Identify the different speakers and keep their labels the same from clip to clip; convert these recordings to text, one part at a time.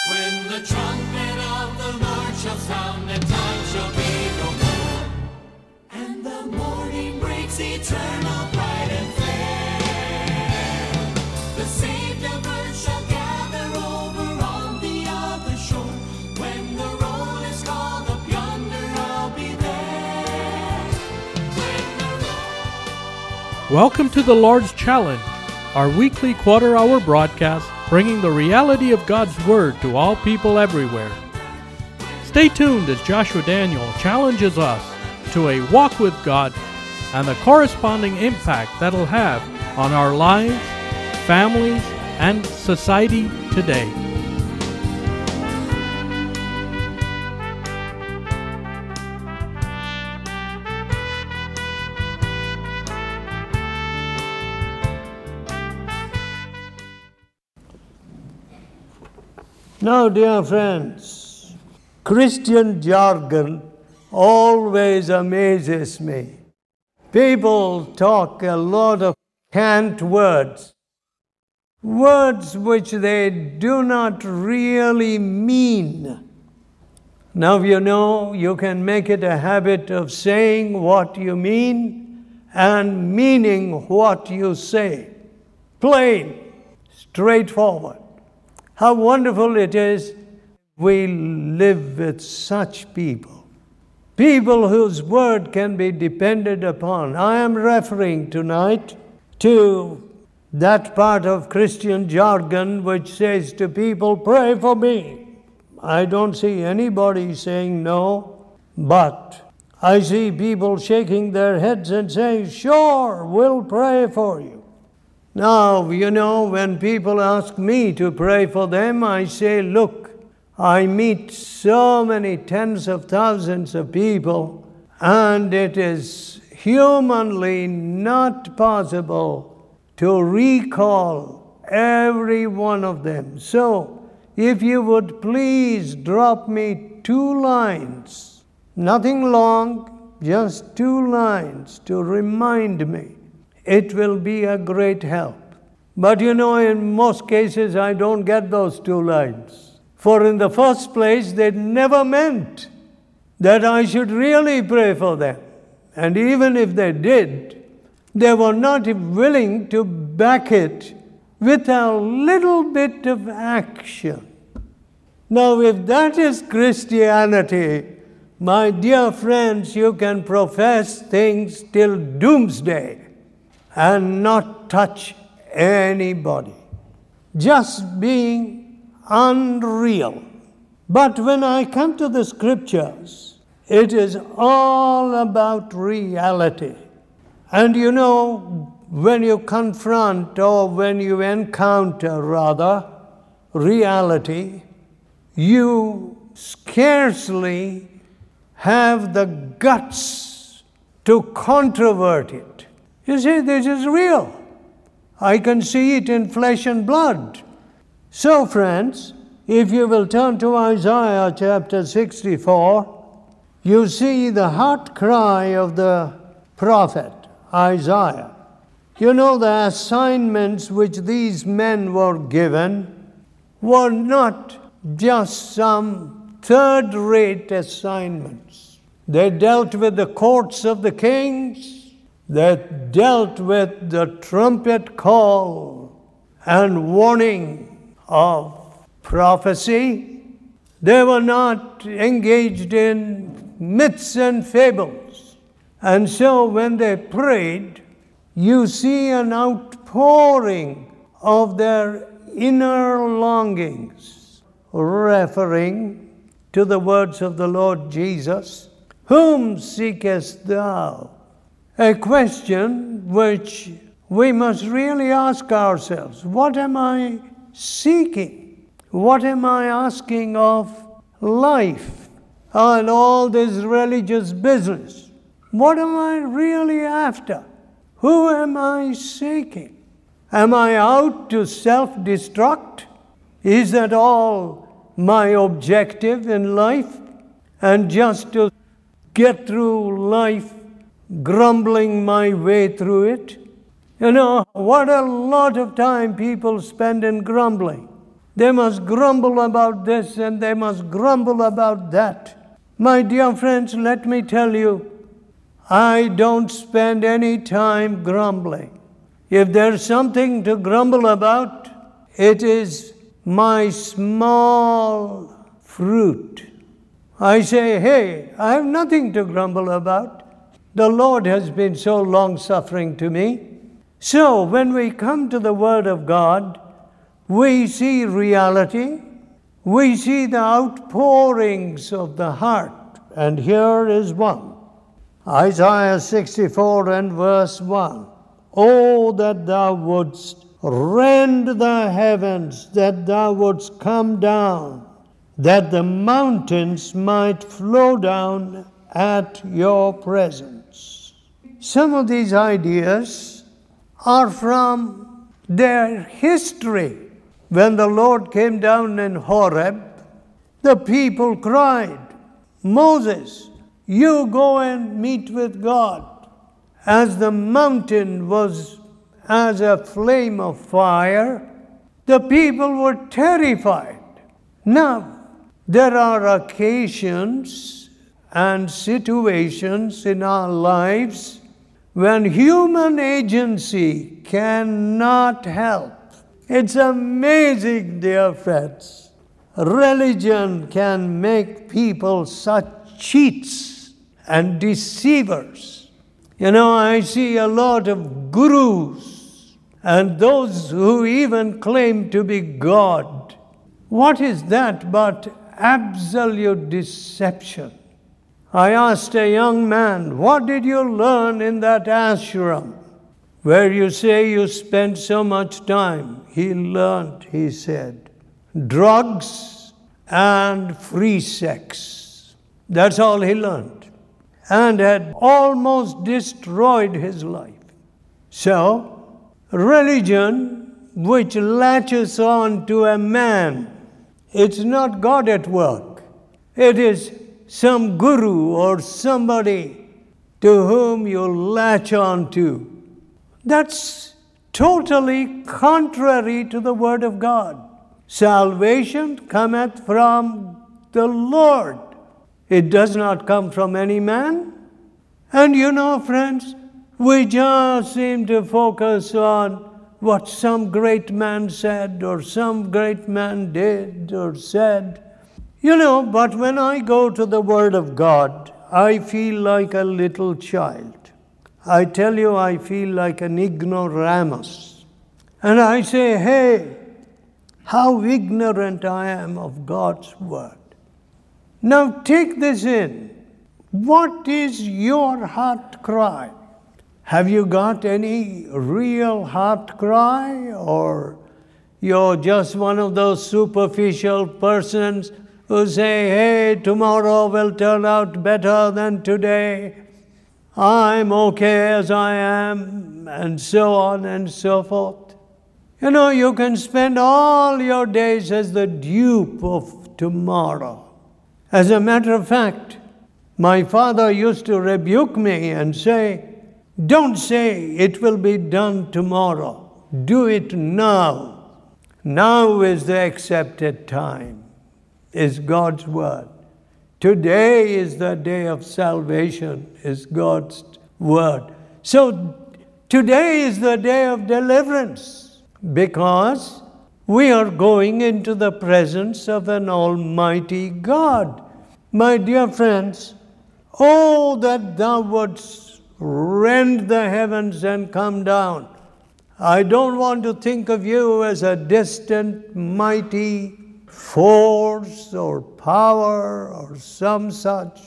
Speaker 1: When the trumpet of the Lord shall sound, and time shall be no more, and the morning breaks eternal, bright and fair, the saved of earth shall gather over on the other shore. When the roll is called up yonder, I'll be there. When the roll...
Speaker 2: Welcome to the Lord's Challenge, our weekly quarter-hour broadcast bringing the reality of God's Word to all people everywhere. Stay tuned as Joshua Daniel challenges us to a walk with God and the corresponding impact that'll have on our lives, families, and society today.
Speaker 3: Now, dear friends, Christian jargon always amazes me. People talk a lot of cant words, words which they do not really mean. Now, you can make it a habit of saying what you mean and meaning what you say. Plain, straightforward. How wonderful it is we live with such people. People whose word can be depended upon. I am referring tonight to that part of Christian jargon which says to people, pray for me. I don't see anybody saying no, but I see people shaking their heads and saying, sure, we'll pray for you. Now, when people ask me to pray for them, I say, look, I meet so many tens of thousands of people, and it is humanly not possible to recall every one of them. So, if you would please drop me 2 lines, nothing long, just 2 lines to remind me, it will be a great help. But in most cases, I don't get those 2 lines. For in the first place, they never meant that I should really pray for them. And even if they did, they were not willing to back it with a little bit of action. Now, if that is Christianity, my dear friends, you can profess things till doomsday and not touch anybody. Just being unreal. But when I come to the scriptures, it is all about reality. And when you confront or when you encounter, reality, you scarcely have the guts to controvert it. You see, this is real. I can see it in flesh and blood. So, friends, if you will turn to Isaiah chapter 64, you see the heart cry of the prophet Isaiah. The assignments which these men were given were not just some third-rate assignments. They dealt with the courts of the kings. They dealt with the trumpet call and warning of prophecy. They were not engaged in myths and fables. And so when they prayed, you see an outpouring of their inner longings, referring to the words of the Lord Jesus, whom seekest thou? A question which we must really ask ourselves. What am I seeking? What am I asking of life and all this religious business? What am I really after? Who am I seeking? Am I out to self-destruct? Is that all my objective in life? And just to get through life grumbling my way through it? What a lot of time people spend in grumbling. They must grumble about this and they must grumble about that. My dear friends, let me tell you, I don't spend any time grumbling. If there's something to grumble about, it is my small fruit. I say, hey, I have nothing to grumble about. The Lord has been so long-suffering to me. So when we come to the Word of God, we see reality. We see the outpourings of the heart. And here is one. Isaiah 64 and verse 1. Oh, that thou wouldst rend the heavens, that thou wouldst come down, that the mountains might flow down at your presence. Some of these ideas are from their history. When the Lord came down in Horeb, the people cried, Moses, you go and meet with God. As the mountain was as a flame of fire, the people were terrified. Now, there are occasions and situations in our lives when human agency cannot help. It's amazing, dear friends. Religion can make people such cheats and deceivers. You know, I see a lot of gurus and those who even claim to be God. What is that but absolute deception? I asked a young man, what did you learn in that ashram where you say you spent so much time? He learned, he said, drugs and free sex. That's all he learned, and had almost destroyed his life. So, religion which latches on to a man, it's not God at work. It is some guru or somebody to whom you latch on to. That's totally contrary to the Word of God. Salvation cometh from the Lord. It does not come from any man. And you know, friends, we just seem to focus on what some great man said or some great man did or said. You know, but when I go to the Word of God, I feel like a little child. I tell you, I feel like an ignoramus. And I say, hey, how ignorant I am of God's Word. Now take this in. What is your heart cry? Have you got any real heart cry? Or you're just one of those superficial persons who say, hey, tomorrow will turn out better than today. I'm okay as I am, and so on and so forth. You know, you can spend all your days as the dupe of tomorrow. As a matter of fact, my father used to rebuke me and say, don't say it will be done tomorrow. Do it now. Now is the accepted time, is God's word. Today is the day of salvation, is God's word. So today is the day of deliverance, because we are going into the presence of an almighty God. My dear friends, oh, that thou wouldst rend the heavens and come down. I don't want to think of you as a distant, mighty force or power or some such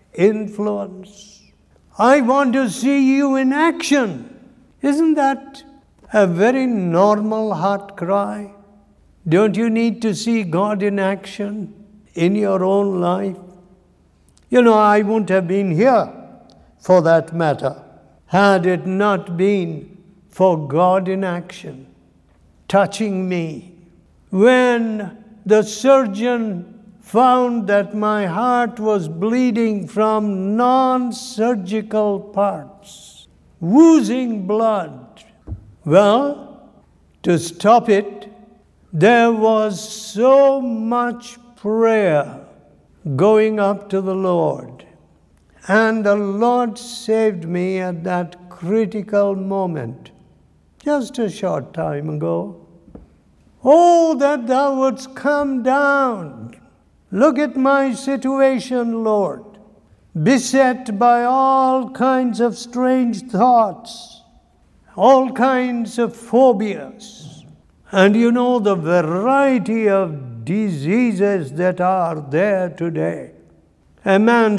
Speaker 3: influence. I want to see you in action. Isn't that a very normal heart cry? Don't you need to see God in action in your own life? You know, I wouldn't have been here, for that matter, had it not been for God in action, touching me. When the surgeon found that my heart was bleeding from non-surgical parts, oozing blood, well, to stop it, there was so much prayer going up to the Lord. And the Lord saved me at that critical moment, just a short time ago. Oh, that thou wouldst come down. Look at my situation, Lord. Beset by all kinds of strange thoughts, all kinds of phobias. And you know the variety of diseases that are there today. A man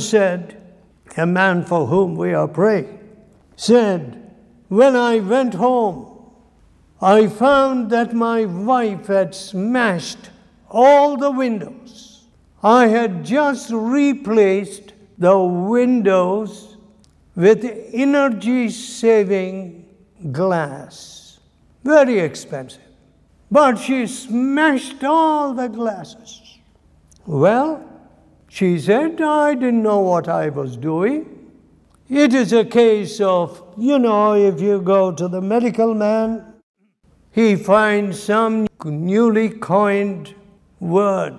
Speaker 3: for whom we are praying, said, when I went home, I found that my wife had smashed all the windows. I had just replaced the windows with energy-saving glass. Very expensive. But she smashed all the glasses. Well, she said, I didn't know what I was doing. It is a case of, if you go to the medical man, he finds some newly coined word,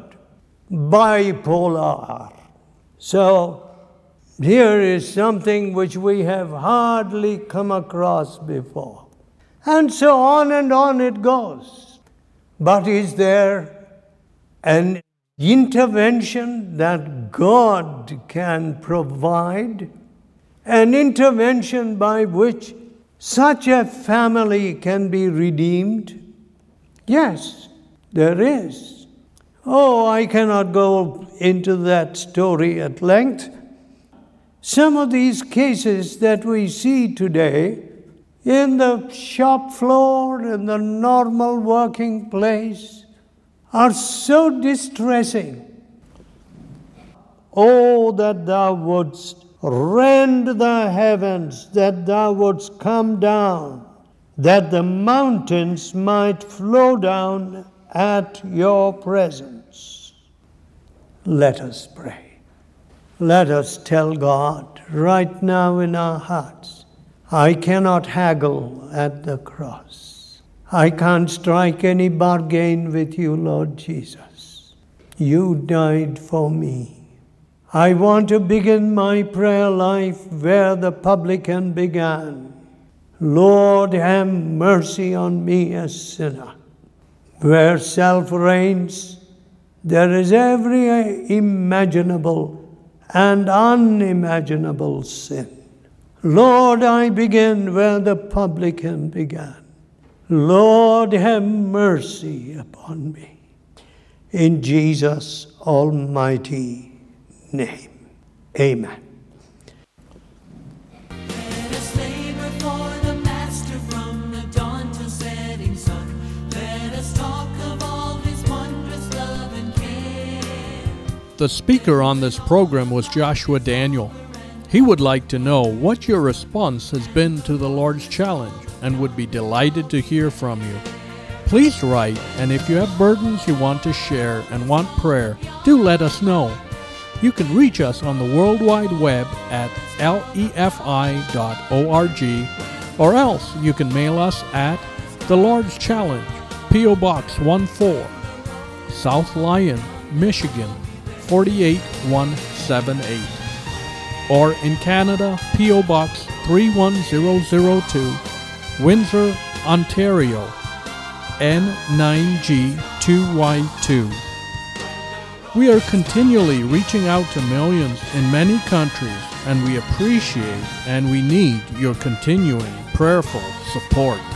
Speaker 3: bipolar. So here is something which we have hardly come across before. And so on and on it goes. But is there an intervention that God can provide? An intervention by which such a family can be redeemed? Yes, there is. Oh, I cannot go into that story at length. Some of these cases that we see today in the shop floor, in the normal working place, are so distressing. Oh, that thou wouldst rend the heavens, that thou wouldst come down, that the mountains might flow down at your presence. Let us pray. Let us tell God right now in our hearts, I cannot haggle at the cross. I can't strike any bargain with you, Lord Jesus. You died for me. I want to begin my prayer life where the publican began. Lord, have mercy on me, a sinner. Where self reigns, there is every imaginable and unimaginable sin. Lord, I begin where the publican began. Lord, have mercy upon me. In Jesus' almighty name. Amen.
Speaker 1: Let us labor for the Master from the dawn till setting sun. Let us talk of all his wondrous love and care.
Speaker 2: The speaker on this program was Joshua Daniel. He would like to know what your response has been to the Lord's Challenge and would be delighted to hear from you. Please write, and if you have burdens you want to share and want prayer, do let us know. You can reach us on the World Wide Web at lefi.org, or else you can mail us at The Lord's Challenge, P.O. Box 14, South Lyon, Michigan, 48178. Or in Canada, P.O. Box 31002, Windsor, Ontario, N9G2Y2. We are continually reaching out to millions in many countries, and we appreciate and we need your continuing prayerful support.